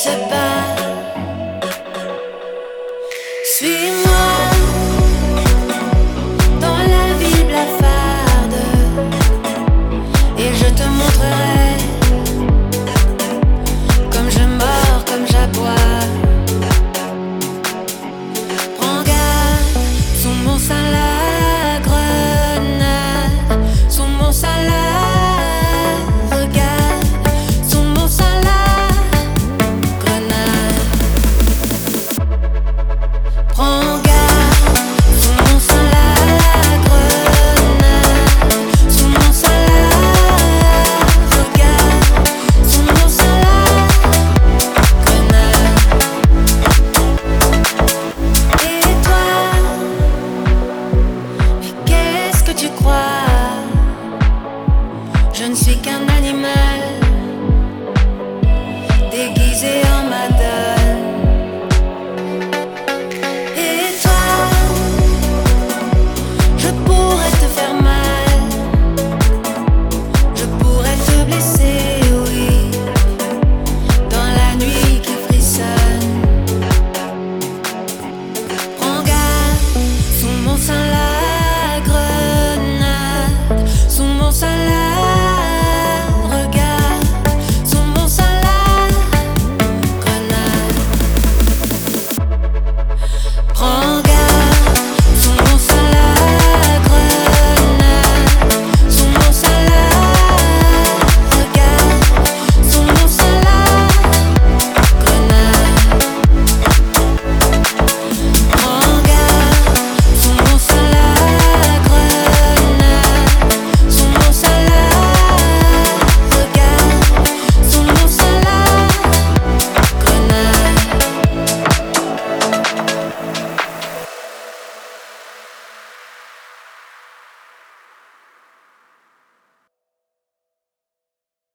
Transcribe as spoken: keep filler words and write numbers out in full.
se bat. Suis-moi dans la ville blafarde et je te montrerai comme je mords, comme j'aboie. Prends garde, sous mon sein la grenade, sous mon sein la regarde, sous mon sein la grenade. Prends garde, sous mon sein la grenade, sous mon sein la regarde, sous mon sein la grenade. Et toi, mais qu'est-ce que tu crois? Je ne suis qu'un animal.